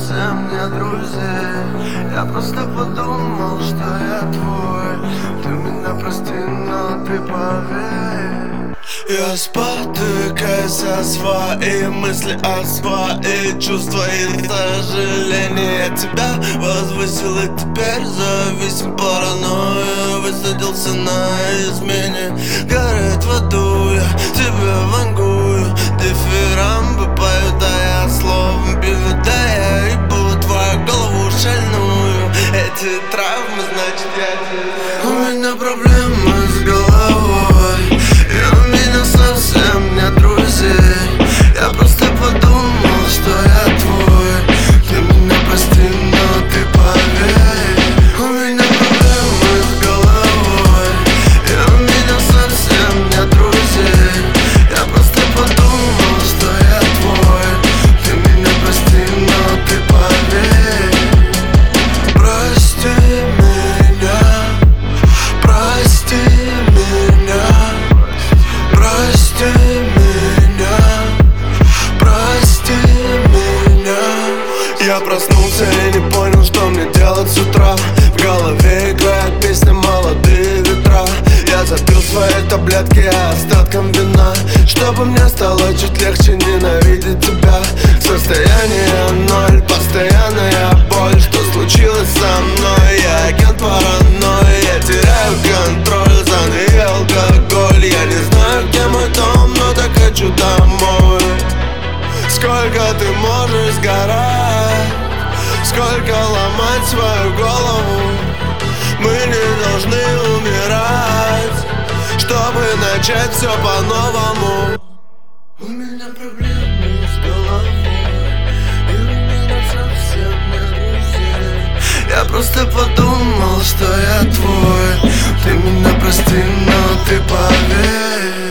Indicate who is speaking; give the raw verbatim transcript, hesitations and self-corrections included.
Speaker 1: совсем не друзей. Я просто подумал, что я твой. Ты меня прости, но ты поверь. Я спотыкаюсь о свои мысли, о свои чувства и сожаления. Тебя возвысил и теперь зависим паранойя. Высадился на измене. Горит в аду, я тебе вангую. Дифирамбы поют, а я словом бью. Да я ебу твою голову шальную. Эти травмы, значит я тебе. У меня проблемы с головой. И у меня совсем нет друзей. Я просто подумал, что я твой. Ты меня прости, но ты поверь. У меня проблемы с головой. И у меня совсем нет друзей. Я просто подумал, что я твой. Ты меня прости, но ты поверь. Прости меня, прости меня. Прости меня, прости меня. Я проснулся и не понял, что мне делать с утра. В голове играет песня «Молодые ветра». Я запил свои таблетки остатком вина, чтобы мне стало чуть легче ненавидеть тебя. Состояние ноль, постоянная боль. Что случилось со мной? Я агент паранойи. Я теряю контроль, зоны и алкоголь. Я не знаю, где мой дом, но так хочу домой. Сколько ты можешь сгорать? Сколько ломать свою голову? Мы не должны умирать, чтобы начать все по-новому. У меня проблемы с головой. И у меня совсем нет друзей. Я просто подумал, что я твой. Ты меня прости, но ты поверь.